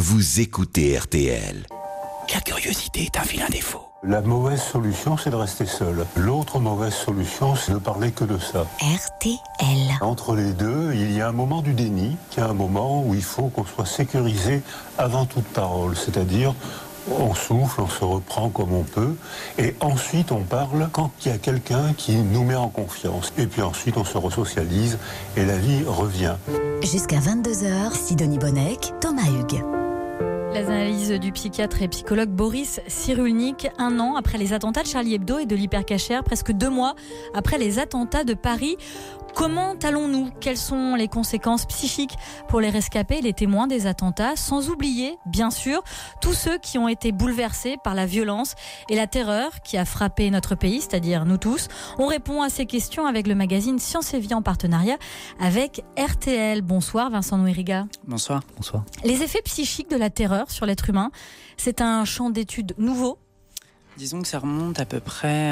vous écoutez RTL. La curiosité est un vilain défaut. La mauvaise solution, c'est de rester seul. L'autre mauvaise solution, c'est de parler que de ça. RTL. Entre les deux, il y a un moment du déni, qui est un moment où il faut qu'on soit sécurisé avant toute parole. C'est-à-dire, on souffle, on se reprend comme on peut, et ensuite on parle quand il y a quelqu'un qui nous met en confiance. Et puis ensuite on se resocialise et la vie revient. Jusqu'à 22h, Sidonie Bonnec, Thomas Hugues. Les analyses du psychiatre et psychologue Boris Cyrulnik, 1 an après les attentats de Charlie Hebdo et de l'Hypercacher, presque 2 mois après les attentats de Paris. Comment allons-nous ? Quelles sont les conséquences psychiques pour les rescapés et les témoins des attentats ? Sans oublier, bien sûr, tous ceux qui ont été bouleversés par la violence et la terreur qui a frappé notre pays, c'est-à-dire nous tous. On répond à ces questions avec le magazine Science et Vie en partenariat avec RTL. Bonsoir Vincent Nouiriga. Bonsoir. Bonsoir. Les effets psychiques de la terreur sur l'être humain, c'est un champ d'études nouveau. Disons que ça remonte à peu près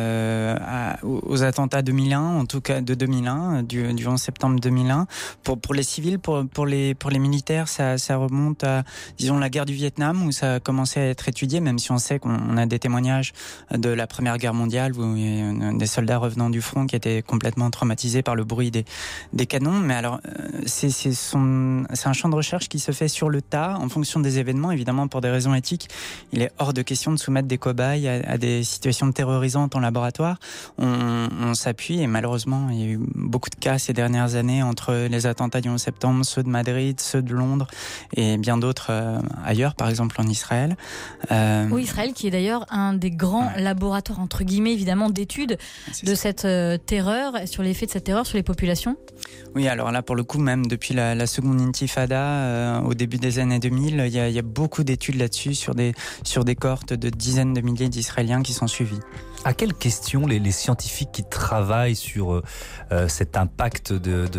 aux attentats 2001, en tout cas de 2001, du 11 septembre 2001. Pour les civils, pour les militaires, ça remonte à, disons, la guerre du Vietnam, où ça a commencé à être étudié, même si on sait qu'on a des témoignages de la Première Guerre mondiale, où il y a des soldats revenant du front qui étaient complètement traumatisés par le bruit des canons. Mais alors, c'est un champ de recherche qui se fait sur le tas, en fonction des événements. Évidemment, pour des raisons éthiques, il est hors de question de soumettre des cobayes à des situations terrorisantes en laboratoire. On s'appuie, et malheureusement il y a eu beaucoup de cas ces dernières années entre les attentats du 11 septembre, ceux de Madrid, ceux de Londres et bien d'autres ailleurs, par exemple en Israël. Oui, Israël qui est d'ailleurs un des grands laboratoires entre guillemets évidemment d'études de cette terreur, sur l'effet de cette terreur sur les populations. Oui, alors là pour le coup, même depuis la seconde intifada au début des années 2000, il y a beaucoup d'études là-dessus sur des cohortes de dizaines de milliers d'Israéliens qui sont suivis. À quelles questions les scientifiques qui travaillent sur cet impact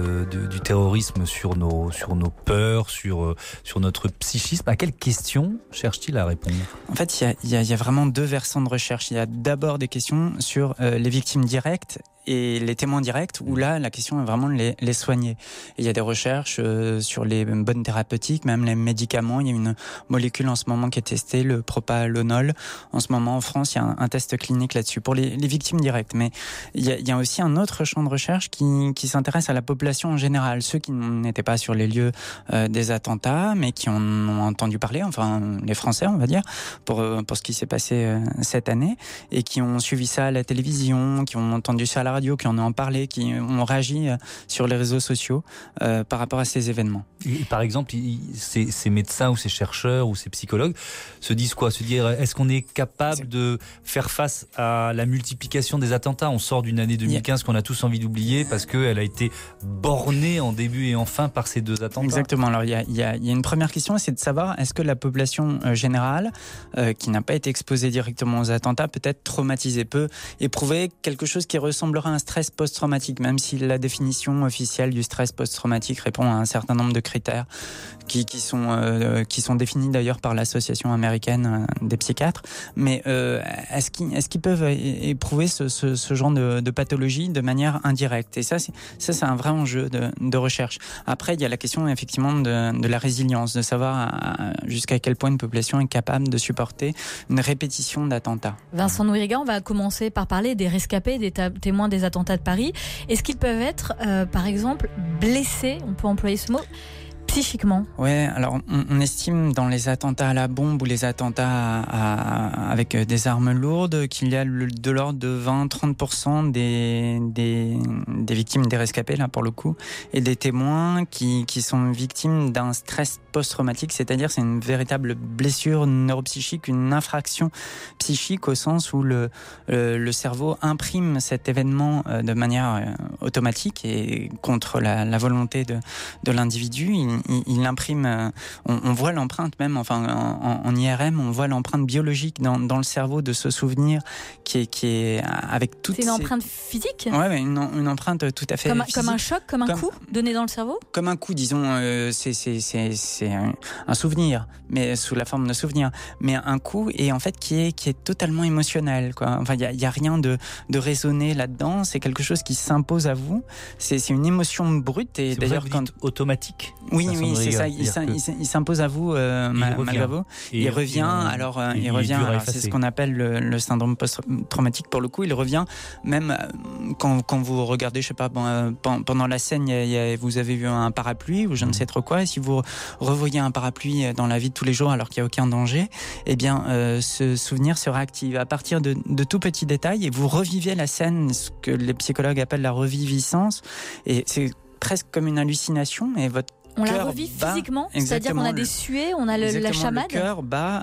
du terrorisme sur nos peurs, sur notre psychisme, à quelles questions cherchent-ils à répondre ? En fait, il y a vraiment 2 versants de recherche. Il y a d'abord des questions sur les victimes directes et les témoins directs, où là, la question est vraiment de les soigner. Et il y a des recherches sur les bonnes thérapeutiques, même les médicaments. Il y a une molécule en ce moment qui est testée, le propanolol. En ce moment, en France, il y a un test clinique là-dessus pour les victimes directes. Mais il y a aussi un autre champ de recherche qui s'intéresse à la population en général, ceux qui n'étaient pas sur les lieux des attentats, mais qui en ont entendu parler, enfin les Français, on va dire, pour ce qui s'est passé cette année, et qui ont suivi ça à la télévision, qui ont entendu ça à la radio, qui en ont parlé, qui ont réagi sur les réseaux sociaux par rapport à ces événements. Et par exemple, ces médecins ou ces chercheurs ou ces psychologues se disent quoi ? Se dire, est-ce qu'on est capable de faire face à la multiplication des attentats ? On sort d'une année 2015 qu'on a tous envie d'oublier parce qu'elle a été bornée en début et en fin par ces 2 attentats. Exactement. Alors il y a une première question, c'est de savoir est-ce que la population générale, qui n'a pas été exposée directement aux attentats, peut être traumatisée, peut éprouver quelque chose qui ressemblera à un stress post-traumatique, même si la définition officielle du stress post-traumatique répond à un certain nombre de critères qui sont définis d'ailleurs par l'association américaine des psychiatres. Mais est-ce qu'ils peuvent éprouver ce genre de pathologie de manière indirecte ? Et ça c'est un vrai enjeu de recherche. Après, il y a la question effectivement de la résilience, de savoir jusqu'à quel point une population est capable de supporter une répétition d'attentats. Vincent Nouiriga, on va commencer par parler des rescapés, des témoins des attentats de Paris. Est-ce qu'ils peuvent être, par exemple, blessés, on peut employer ce mot, psychiquement ? Ouais, alors on estime dans les attentats à la bombe ou les attentats avec des armes lourdes qu'il y a de l'ordre de 20-30% des victimes, des rescapés là pour le coup, et des témoins qui sont victimes d'un stress post-traumatique, c'est-à-dire c'est une véritable blessure neuropsychique, une infraction psychique au sens où le cerveau imprime cet événement de manière automatique et contre la volonté de l'individu. Il imprime, on voit l'empreinte même, enfin en IRM, on voit l'empreinte biologique dans le cerveau de ce souvenir qui est avec toutes. C'est une empreinte physique ? Ouais, une empreinte tout à fait physique. Comme un choc, comme un coup donné dans le cerveau ? Comme un coup, disons, c'est un souvenir, mais sous la forme de souvenir, mais un coup et en fait qui est totalement émotionnel, quoi. Enfin, il y a rien de raisonné là-dedans. C'est quelque chose qui s'impose à vous. C'est une émotion brute et c'est d'ailleurs quand automatique. Oui, Vincent c'est Nouriga. ça. Il s'impose à vous, malgré vous. Il revient. C'est ce qu'on appelle le syndrome post-traumatique. Pour le coup, il revient même quand vous regardez, je sais pas, pendant la scène, vous avez vu un parapluie ou je ne sais trop quoi. Et si vous revoyez un parapluie dans la vie de tous les jours alors qu'il n'y a aucun danger, eh bien, ce souvenir se réactive à partir de tout petits détails et vous revivez la scène, ce que les psychologues appellent la reviviscence. Et c'est presque comme une hallucination et votre on la revit physiquement, c'est-à-dire qu'on a des suées, on a la chamade. Le cœur bat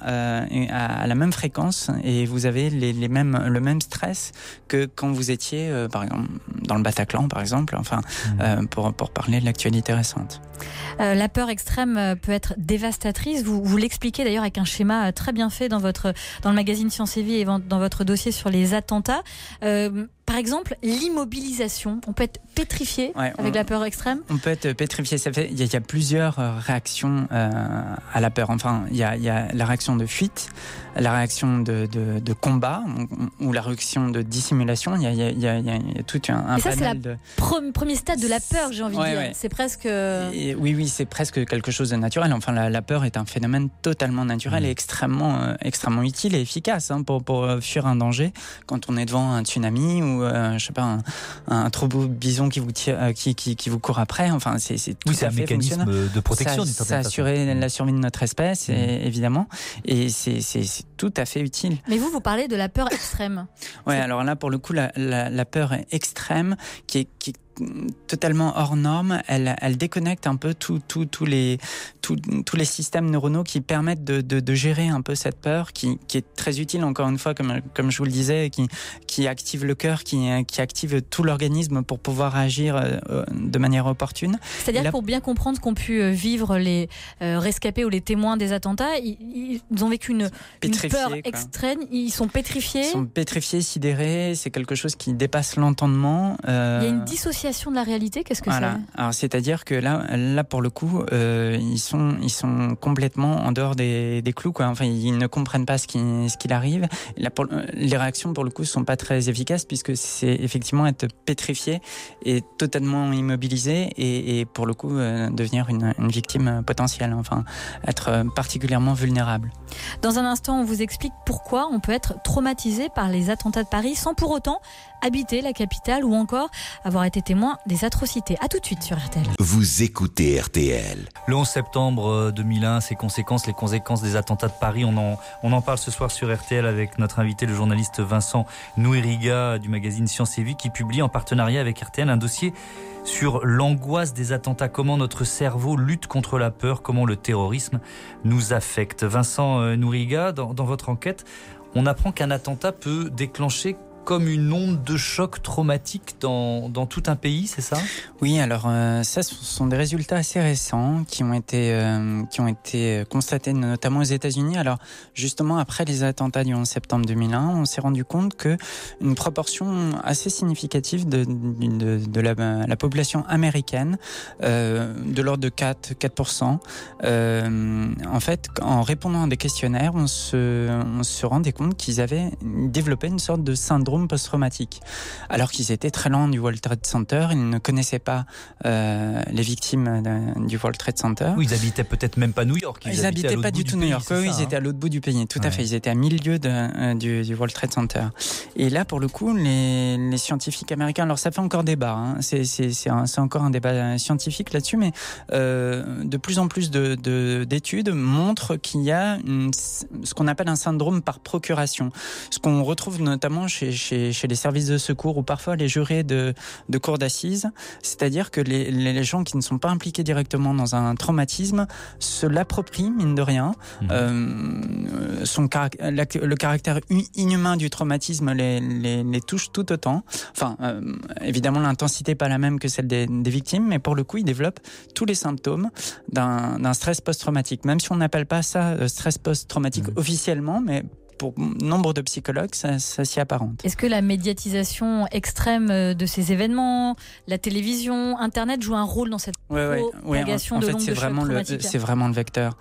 à la même fréquence et vous avez le même stress que quand vous étiez, par exemple, dans le Bataclan, par exemple, pour parler de l'actualité récente. La peur extrême peut être dévastatrice. Vous l'expliquez d'ailleurs avec un schéma très bien fait dans le magazine Science et Vie et dans votre dossier sur les attentats. Par exemple, l'immobilisation. On peut être pétrifié avec la peur extrême. On peut être pétrifié. Il y a plusieurs réactions à la peur. Enfin, il y a la réaction de fuite, la réaction de combat ou la réaction de dissimulation. Il y a tout un et ça, panel c'est le premier stade de la peur, j'ai envie de dire. Ouais. C'est presque... Oui, c'est presque quelque chose de naturel. Enfin, la peur est un phénomène totalement naturel et extrêmement utile et efficace pour fuir un danger. Quand on est devant un tsunami ou je sais pas, un troupeau de bisons qui vous tire, qui vous court après. Enfin, c'est tout c'est à un fait mécanisme de protection. Ça assurer la survie de notre espèce, évidemment, et c'est tout à fait utile. Mais vous parlez de la peur extrême. Ouais, alors là, pour le coup, la peur extrême qui est totalement hors norme, elle déconnecte un peu tous les systèmes neuronaux qui permettent de gérer un peu cette peur, qui est très utile, encore une fois, comme je vous le disais, qui active le cœur, qui active tout l'organisme pour pouvoir agir de manière opportune. C'est-à-dire que pour bien comprendre ce qu'ont pu vivre les rescapés ou les témoins des attentats, ils ont vécu une peur extrême, ils sont pétrifiés. Ils sont pétrifiés, sidérés, c'est quelque chose qui dépasse l'entendement. Il y a une dissociation de la réalité, qu'est-ce que c'est ? Alors, c'est-à-dire que là pour le coup, ils sont complètement en dehors des clous, quoi. Enfin, ils ne comprennent pas ce qu'il arrive. Là, les réactions pour le coup sont pas très efficaces puisque c'est effectivement être pétrifié et totalement immobilisé et pour le coup devenir une victime potentielle. Enfin, être particulièrement vulnérable. Dans un instant, on vous explique pourquoi on peut être traumatisé par les attentats de Paris sans pour autant habiter la capitale ou encore avoir été témoin des atrocités. À tout de suite sur RTL. Vous écoutez RTL. Le 11 septembre 2001, les conséquences des attentats de Paris. On en parle ce soir sur RTL avec notre invité, le journaliste Vincent Nouriga du magazine Science et Vie, qui publie en partenariat avec RTL un dossier sur l'angoisse des attentats, comment notre cerveau lutte contre la peur, comment le terrorisme nous affecte. Vincent Nouriga, dans votre enquête, on apprend qu'un attentat peut déclencher comme une onde de choc traumatique dans tout un pays, c'est ça ? Oui, alors ça, ce sont des résultats assez récents qui ont été constatés notamment aux États-Unis. Alors justement, après les attentats du 11 septembre 2001, on s'est rendu compte que une proportion assez significative de la population américaine, de l'ordre de 4%, en fait, en répondant à des questionnaires, on se rendait compte qu'ils avaient développé une sorte de syndrome post-traumatique. Alors qu'ils étaient très loin du World Trade Center, ils ne connaissaient pas les victimes du World Trade Center. Oui, ils habitaient peut-être même pas New York. Ils habitaient pas du tout New York. Oui, ils étaient à l'autre bout du pays. Tout à fait. Ils étaient à 1000 lieues du World Trade Center. Et là, pour le coup, les scientifiques américains, alors ça fait encore débat, hein. C'est encore un débat scientifique là-dessus, mais de plus en plus d'études montrent qu'il y a ce qu'on appelle un syndrome par procuration. Ce qu'on retrouve notamment chez les services de secours ou parfois les jurés de cours d'assises, c'est-à-dire que les gens qui ne sont pas impliqués directement dans un traumatisme se l'approprient, mine de rien. Le caractère inhumain du traumatisme les touche tout autant. Enfin, évidemment, l'intensité n'est pas la même que celle des victimes, mais pour le coup, ils développent tous les symptômes d'un stress post-traumatique. Même si on n'appelle pas ça stress post-traumatique officiellement, mais pour nombre de psychologues, ça s'y apparente. Est-ce que la médiatisation extrême de ces événements, la télévision, Internet joue un rôle dans cette propagation de l'onde de choc traumatique ? C'est vraiment le vecteur.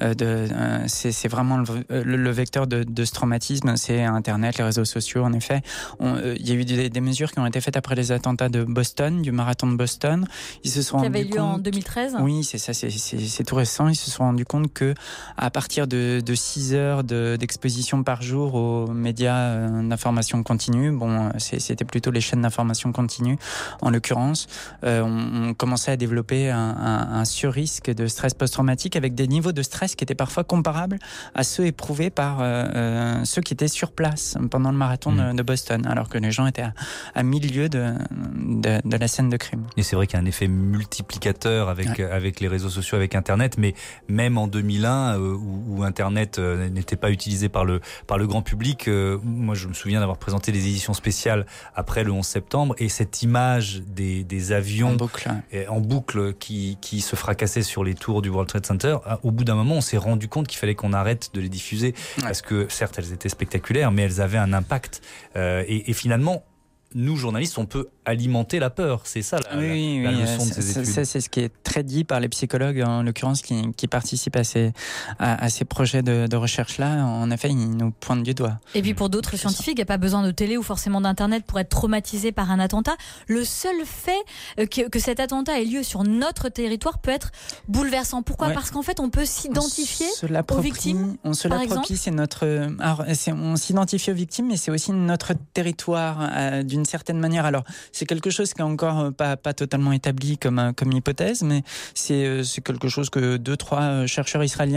C'est vraiment le vecteur de ce traumatisme, c'est Internet, les réseaux sociaux, en effet. Il y a eu des mesures qui ont été faites après les attentats de Boston, du marathon de Boston. Ils se sont qui avait lieu en 2013 ? Oui, c'est ça, c'est tout récent. Ils se sont rendus compte que à partir de 6 heures d'exposition par jour aux médias d'information continue, c'était plutôt les chaînes d'information continue, en l'occurrence, on commençait à développer un surrisque de stress post-traumatique avec des niveaux de stress qui étaient parfois comparables à ceux éprouvés par ceux qui étaient sur place pendant le marathon de Boston, alors que les gens étaient à 1000 lieues de la scène de crime. Et c'est vrai qu'il y a un effet multiplicateur avec les réseaux sociaux, avec Internet, mais même en 2001, où Internet n'était pas utilisé par le grand public, moi je me souviens d'avoir présenté des éditions spéciales après le 11 septembre, et cette image des avions en boucle qui se fracassaient sur les tours du World Trade Center, au bout d'un moment on s'est rendu compte qu'il fallait qu'on arrête de les diffuser, parce que certes elles étaient spectaculaires, mais elles avaient un impact, et finalement nous journalistes on peut alimenter la peur, c'est ça la leçon de ces études. C'est ce qui est très dit par les psychologues, en l'occurrence, qui participent à ces projets de recherche-là. En effet, ils nous pointent du doigt. Et puis pour d'autres scientifiques, il n'y a pas besoin de télé ou forcément d'Internet pour être traumatisé par un attentat. Le seul fait que cet attentat ait lieu sur notre territoire peut être bouleversant. Pourquoi ? Parce qu'en fait, on peut s'identifier aux victimes. On se l'approprie, c'est notre... on s'identifie aux victimes, mais c'est aussi notre territoire, d'une certaine manière. Alors, c'est quelque chose qui est encore pas totalement établi comme hypothèse, mais c'est quelque chose que 2-3 chercheurs israéliens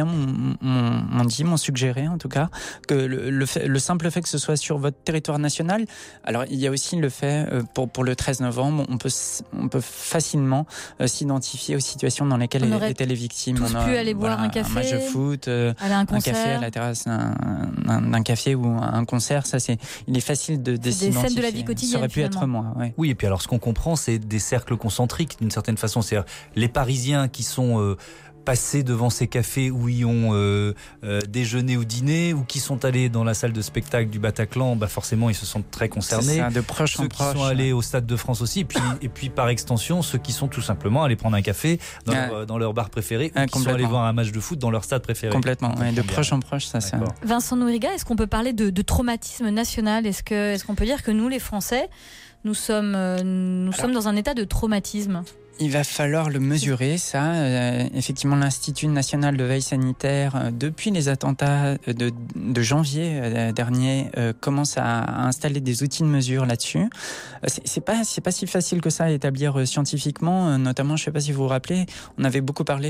m'ont suggéré, en tout cas, que le simple fait que ce soit sur votre territoire national. Alors, il y a aussi le fait, pour le 13 novembre, on peut facilement s'identifier aux situations dans lesquelles étaient les victimes. On pu aller boire un café, un match de foot, un café à la terrasse d'un café ou un concert. Il est facile de s'identifier. Des scènes de la vie quotidienne. Ça aurait pu être moi. Oui, et puis alors ce qu'on comprend, c'est des cercles concentriques d'une certaine façon. C'est-à-dire les Parisiens qui sont passés devant ces cafés où ils ont déjeuné ou dîné, ou qui sont allés dans la salle de spectacle du Bataclan, forcément ils se sentent très concernés. C'est ça, de proche ceux qui sont allés au Stade de France aussi, et puis par extension ceux qui sont tout simplement allés prendre un café dans leur bar préféré, ou qui sont allés voir un match de foot dans leur stade préféré. Complètement, de proche en proche, ça c'est... Vincent Nouriga, est-ce qu'on peut parler de traumatisme national ? Est-ce qu'on peut dire que nous les Français, nous sommes dans un état de traumatisme ? Il va falloir le mesurer, ça. Effectivement, l'Institut national de veille sanitaire, depuis les attentats de janvier dernier, commence à installer des outils de mesure là-dessus. C'est pas si facile que ça à établir scientifiquement. Notamment, je sais pas si vous vous rappelez, on avait beaucoup parlé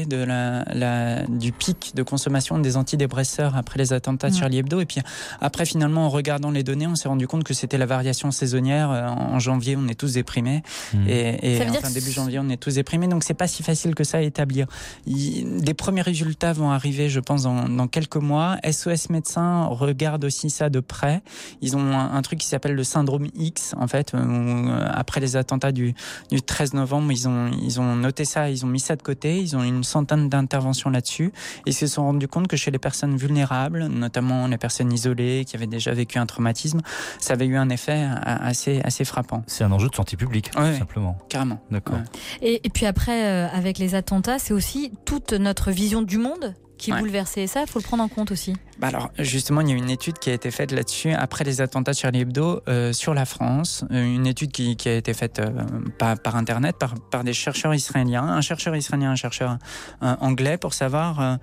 du pic de consommation des antidépresseurs après les attentats de Charlie Hebdo. Et puis après, finalement, en regardant les données, on s'est rendu compte que c'était la variation saisonnière. En janvier, on est tous déprimés. Et début janvier, on est tous déprimés, donc c'est pas si facile que ça à établir. Les premiers résultats vont arriver, je pense, dans quelques mois. SOS Médecins regarde aussi ça de près. Ils ont un truc qui s'appelle le syndrome X, en fait, où, après les attentats du 13 novembre, ils ont noté ça, ils ont mis ça de côté, ils ont une centaine d'interventions là-dessus, et ils se sont rendus compte que chez les personnes vulnérables, notamment les personnes isolées, qui avaient déjà vécu un traumatisme, ça avait eu un effet assez frappant. C'est un enjeu de santé publique, tout simplement. Carrément. D'accord. Et puis après, avec les attentats, c'est aussi toute notre vision du monde qui est bouleversée. Et ça, il faut le prendre en compte aussi. Alors, justement, il y a une étude qui a été faite là-dessus, après les attentats de Charlie Hebdo, sur la France. Une étude qui a été faite par Internet, par des chercheurs israéliens. Un chercheur israélien, un chercheur anglais, pour savoir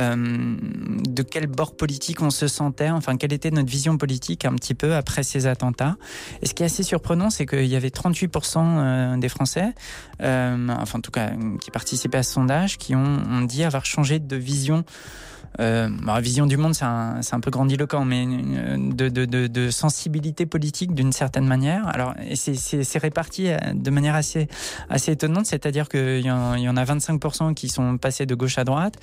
de quel bord politique on se sentait, enfin, quelle était notre vision politique un petit peu après ces attentats. Et ce qui est assez surprenant, c'est qu'il y avait 38% des Français, enfin, en tout cas, qui participaient à ce sondage, qui ont dit avoir changé de vision. La vision du monde, c'est un peu grandiloquent, mais de sensibilité politique d'une certaine manière. Alors, c'est réparti de manière assez étonnante, c'est-à-dire qu'il y en a 25% qui sont passés de gauche à droite,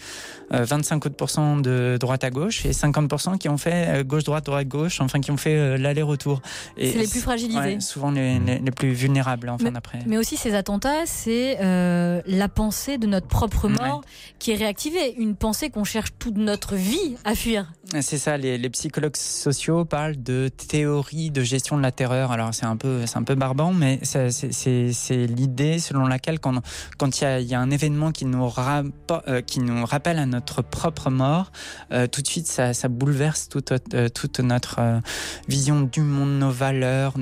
25% de droite à gauche, et 50% qui ont fait gauche-droite, droite-gauche, enfin qui ont fait l'aller-retour. Et c'est les plus fragilisés. Souvent les plus vulnérables, en fin d'après. Mais aussi, ces attentats, c'est la pensée de notre propre mort qui est réactivée. Une pensée qu'on cherche toute notre vie à fuir. C'est ça, les psychologues sociaux parlent de théorie de gestion de la terreur. Alors c'est un peu barbant, mais c'est l'idée selon laquelle quand il y a un événement qui nous rappelle à notre propre mort, tout de suite ça bouleverse toute notre vision du monde, nos valeurs,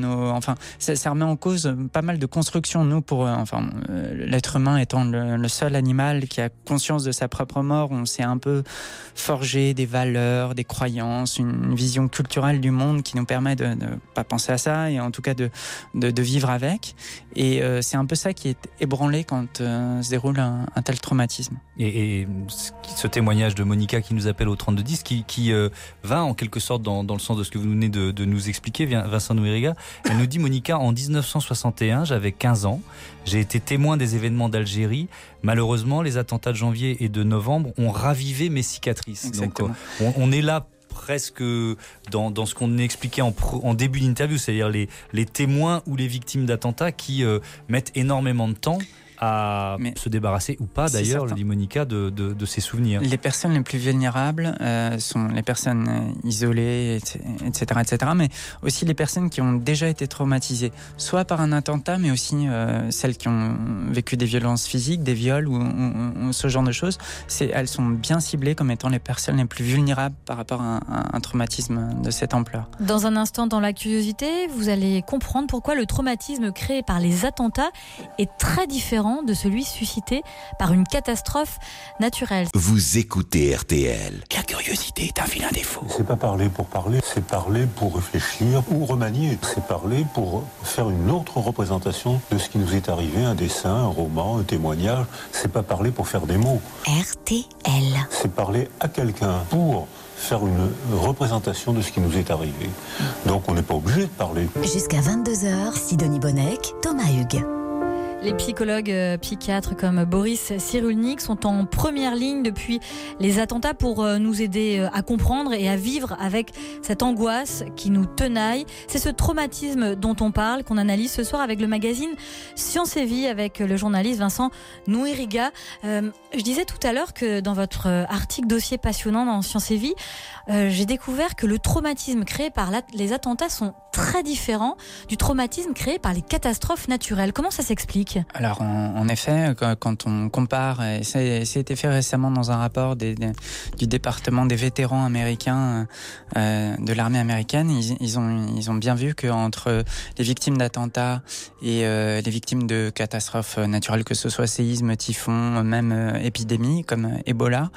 ça remet en cause pas mal de constructions. Nous, l'être humain étant le seul animal qui a conscience de sa propre mort, on s'est un peu forgé des valeurs, des croyances, une vision culturelle du monde qui nous permet de ne pas penser à ça et en tout cas de vivre avec. Et c'est un peu ça qui est ébranlé quand se déroule un tel traumatisme. Et ce témoignage de Monica qui nous appelle au 3210, qui va en quelque sorte dans le sens de ce que vous venez de nous expliquer, Vincent Nouiriga. Elle nous dit, Monica, en 1961, j'avais 15 ans, j'ai été témoin des événements d'Algérie. Malheureusement, les attentats de janvier et de novembre ont ravivé mes cicatrices. Exactement. Donc on est là presque dans ce qu'on expliquait en début d'interview, c'est-à-dire les témoins ou les victimes d'attentats qui mettent énormément de temps à se débarrasser ou pas d'ailleurs, le dit Monica, de ses souvenirs. Les personnes les plus vulnérables sont les personnes isolées, etc., mais aussi les personnes qui ont déjà été traumatisées, soit par un attentat, mais aussi celles qui ont vécu des violences physiques, des viols ou ce genre de choses. Elles sont bien ciblées comme étant les personnes les plus vulnérables par rapport à un traumatisme de cette ampleur. Dans un instant, dans la curiosité, vous allez comprendre pourquoi le traumatisme créé par les attentats est très différent de celui suscité par une catastrophe naturelle. Vous écoutez RTL. La curiosité est un vilain défaut. C'est pas parler pour parler, c'est parler pour réfléchir ou remanier. C'est parler pour faire une autre représentation de ce qui nous est arrivé, un dessin, un roman, un témoignage. C'est pas parler pour faire des mots. RTL. C'est parler à quelqu'un pour faire une représentation de ce qui nous est arrivé. Donc on n'est pas obligé de parler. Jusqu'à 22h, Sidonie Bonnec, Thomas Hugues. Les psychologues psychiatres comme Boris Cyrulnik sont en première ligne depuis les attentats pour nous aider à comprendre et à vivre avec cette angoisse qui nous tenaille. C'est ce traumatisme dont on parle, qu'on analyse ce soir avec le magazine Science et Vie avec le journaliste Vincent Nouiriga. Je disais tout à l'heure que dans votre article dossier passionnant dans Science et Vie, j'ai découvert que le traumatisme créé par les attentats sont très différents du traumatisme créé par les catastrophes naturelles. Comment ça s'explique ? Alors en effet, quand on compare, et ça a été fait récemment dans un rapport du département des vétérans américains de l'armée américaine, ils ont bien vu qu'entre les victimes d'attentats et les victimes de catastrophes naturelles, que ce soit séisme, typhon, même épidémie comme Ebola,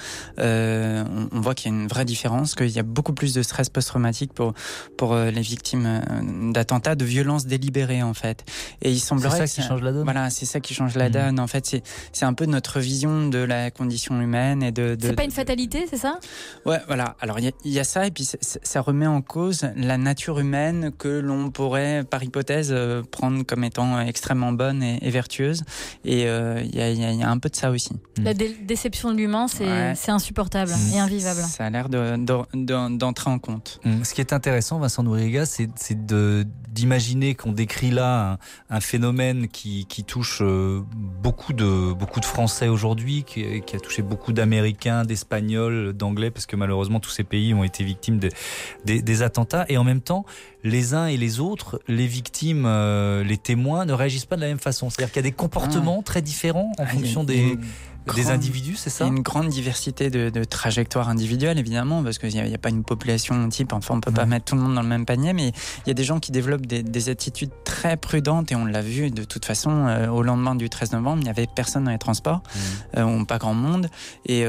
on voit qu'il y a une vraie différence, qu'il y a beaucoup plus de stress post-traumatique pour les victimes d'attentats, de violences délibérées en fait. Et il semblerait c'est ça qui change la donne. Voilà, c'est ça qui change la donne. En fait, c'est un peu notre vision de la condition humaine et C'est pas une fatalité, c'est ça ? Ouais, voilà. Alors il y a ça, et puis ça remet en cause la nature humaine que l'on pourrait, par hypothèse, prendre comme étant extrêmement bonne et vertueuse. Et il y a un peu de ça aussi. La déception de l'humain, c'est insupportable et invivable. Ça a l'air d'entrer en compte. Ce qui est intéressant, Vincent Nouiriga, c'est d'imaginer qu'on décrit là un phénomène qui touche beaucoup de Français aujourd'hui, qui a touché beaucoup d'Américains, d'Espagnols, d'Anglais, parce que malheureusement tous ces pays ont été victimes des attentats. Et en même temps, les uns et les autres, les victimes, les témoins, ne réagissent pas de la même façon. C'est-à-dire qu'il y a des comportements très différents en fonction des individus, c'est ça ? Il y a une grande diversité de trajectoires individuelles, évidemment, parce qu'il n'y a pas une population type, enfin on ne peut pas mettre tout le monde dans le même panier, mais il y a des gens qui développent des attitudes très prudentes, et on l'a vu de toute façon, au lendemain du 13 novembre, il n'y avait personne dans les transports, pas grand monde, et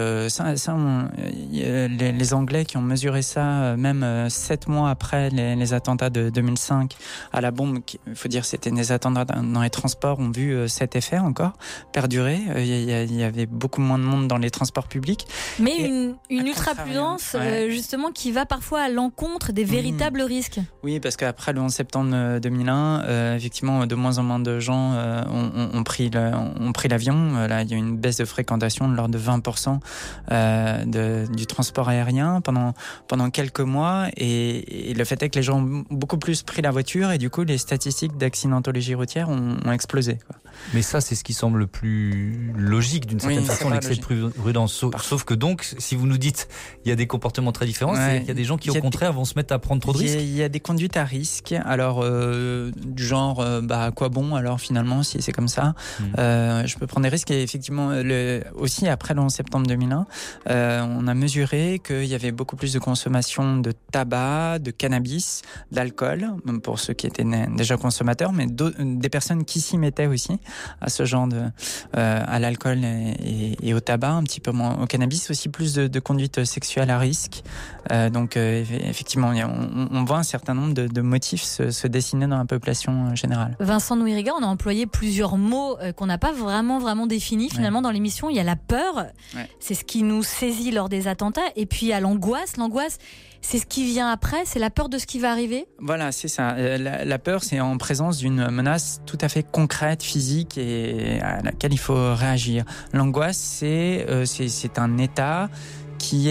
les Anglais qui ont mesuré ça, même 7 mois après les attentats de 2005, à la bombe, il faut dire c'était des attentats dans les transports, ont vu cet effet encore perdurer. Il y avait beaucoup moins de monde dans les transports publics. Mais une ultra-prudence, justement, qui va parfois à l'encontre des véritables risques. Oui, parce qu'après le 11 septembre 2001, effectivement, de moins en moins de gens ont pris l'avion. Là, il y a eu une baisse de fréquentation de l'ordre de 20% du transport aérien pendant quelques mois. Et le fait est que les gens ont beaucoup plus pris la voiture, et du coup, les statistiques d'accidentologie routière ont explosé, quoi. Mais ça, c'est ce qui semble le plus logique d'une certaine certaine façon l'excès de prudence. Sauf que donc, si vous nous dites il y a des comportements très différents, c'est qu'il y a des gens qui au contraire vont se mettre à prendre trop de risques. Il y a des conduites à risque. Alors du genre, à quoi bon alors finalement si c'est comme ça. Je peux prendre des risques. Et effectivement, aussi après le 11 septembre 2001, on a mesuré qu'il y avait beaucoup plus de consommation de tabac, de cannabis, d'alcool, pour ceux qui étaient déjà consommateurs, mais des personnes qui s'y mettaient aussi à ce genre à l'alcool et au tabac, un petit peu moins au cannabis, aussi plus de conduite sexuelle à risque. Donc effectivement, on voit un certain nombre de motifs se dessiner dans la population générale. Vincent Nouiriga, on a employé plusieurs mots qu'on n'a pas vraiment définis finalement dans l'émission. Il y a la peur, c'est ce qui nous saisit lors des attentats, et puis il y a l'angoisse. L'angoisse, c'est ce qui vient après, c'est la peur de ce qui va arriver. Voilà, c'est ça. La peur, c'est en présence d'une menace tout à fait concrète, physique, et à laquelle il faut réagir. L'angoisse, c'est un état qui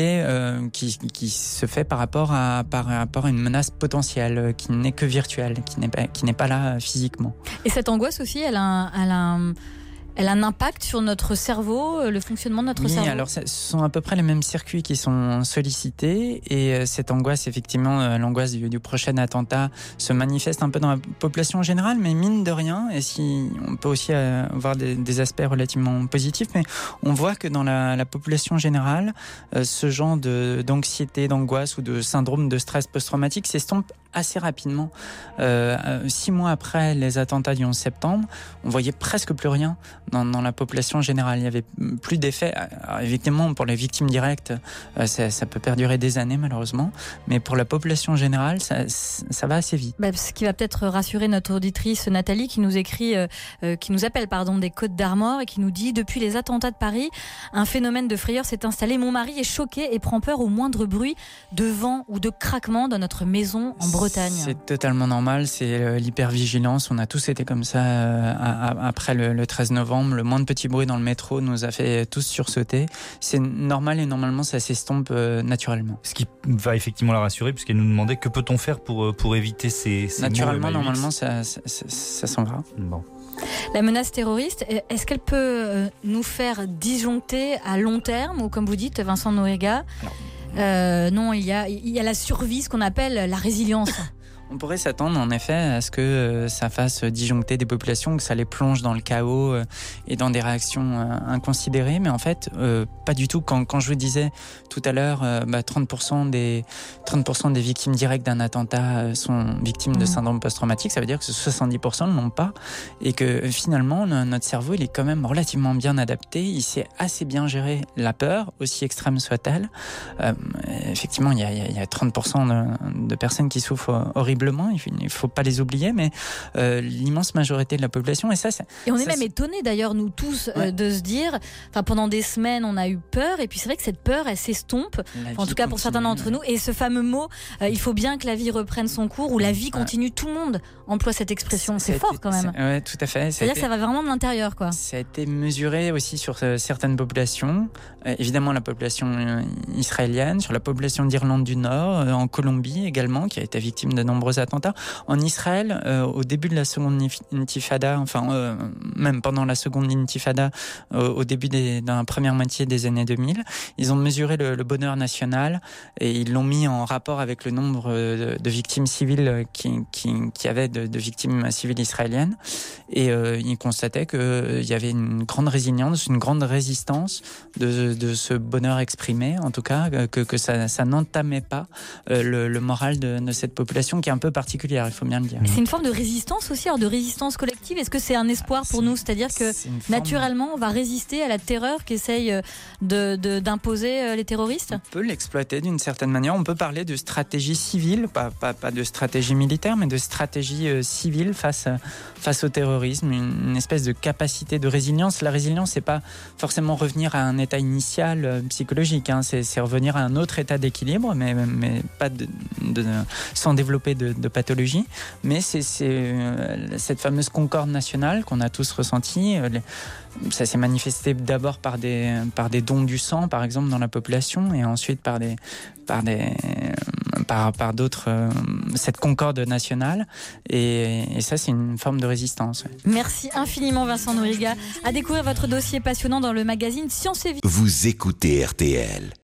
se fait par rapport à une menace potentielle, qui n'est que virtuelle, qui n'est pas là physiquement. Et cette angoisse aussi, elle a un impact sur notre cerveau, le fonctionnement de notre cerveau. Oui, alors ce sont à peu près les mêmes circuits qui sont sollicités, et cette angoisse, effectivement, l'angoisse du prochain attentat se manifeste un peu dans la population générale, mais mine de rien, et si on peut aussi avoir des aspects relativement positifs, mais on voit que dans la population générale, ce genre d'anxiété, d'angoisse ou de syndrome de stress post-traumatique s'estompe assez rapidement. 6 mois après les attentats du 11 septembre, on voyait presque plus rien dans la population générale. Il n'y avait plus d'effet. Alors, évidemment, pour les victimes directes, ça peut perdurer des années malheureusement, mais pour la population générale, ça va assez vite. Ce qui va peut-être rassurer notre auditrice Nathalie, qui nous appelle des Côtes d'Armor, et qui nous dit: depuis les attentats de Paris, un phénomène de frayeur s'est installé. Mon mari est choqué et prend peur au moindre bruit de vent ou de craquement dans notre maison en Bretagne. C'est totalement normal, c'est l'hypervigilance. On a tous été comme ça après le 13 novembre. Le moindre petit bruit dans le métro nous a fait tous sursauter. C'est normal, et normalement ça s'estompe naturellement. Ce qui va effectivement la rassurer, puisqu'elle nous demandait que peut-on faire pour éviter ces naturellement, normalement ça s'en va. Bon. La menace terroriste, est-ce qu'elle peut nous faire disjoncter à long terme, ou comme vous dites, Vincent Nouiriga? Non, il y a la survie, ce qu'on appelle la résilience. On pourrait s'attendre en effet à ce que ça fasse disjoncter des populations, que ça les plonge dans le chaos et dans des réactions inconsidérées, mais en fait pas du tout. Quand je vous disais tout à l'heure 30% des victimes directes d'un attentat sont victimes de syndrome post-traumatique, ça veut dire que 70% ne l'ont pas, et que finalement notre cerveau il est quand même relativement bien adapté, il sait assez bien gérer la peur, aussi extrême soit-elle. Effectivement il y a 30% de personnes qui souffrent horriblement, il ne faut pas les oublier, mais l'immense majorité de la population, et on est même étonnés d'ailleurs nous tous de se dire, pendant des semaines on a eu peur, et puis c'est vrai que cette peur elle s'estompe, en tout cas pour certains d'entre nous, et ce fameux mot il faut bien que la vie reprenne son cours, ou la vie continue, tout le monde emploie cette expression, c'est fort quand même. Oui, tout à fait. C'est-à-dire que ça va vraiment de l'intérieur, quoi. Ça a été mesuré aussi sur certaines populations, évidemment la population israélienne, sur la population d'Irlande du Nord, en Colombie également, qui a été victime de nombreux attentats. En Israël, au début de la seconde intifada, même pendant la seconde intifada, au début dans la première moitié des années 2000, ils ont mesuré le bonheur national, et ils l'ont mis en rapport avec le nombre de victimes civiles qui avaient de victimes civiles israéliennes, et ils constataient qu'il y avait une grande résilience, une grande résistance de ce bonheur exprimé, en tout cas, que ça n'entamait pas le moral de cette population, qui est un peu particulière, il faut bien le dire. C'est une forme de résistance aussi, de résistance collective. Est-ce que c'est un espoir pour nous? C'est-à-dire que naturellement, on va résister à la terreur qu'essayent d'imposer les terroristes? On peut l'exploiter d'une certaine manière. On peut parler de stratégie civile, pas de stratégie militaire, mais de stratégie civile face au terrorisme. Une espèce de capacité de résilience. La résilience, c'est pas forcément revenir à un état initial psychologique. C'est revenir à un autre état d'équilibre, mais pas sans développer de pathologie, mais c'est cette fameuse concorde nationale qu'on a tous ressentie. Ça s'est manifesté d'abord par des dons du sang, par exemple, dans la population, et ensuite par des par d'autres, cette concorde nationale. Et ça, c'est une forme de résistance. Ouais. Merci infiniment Vincent Nouriga. À découvrir votre dossier passionnant dans le magazine Science et Vie. Vous écoutez RTL.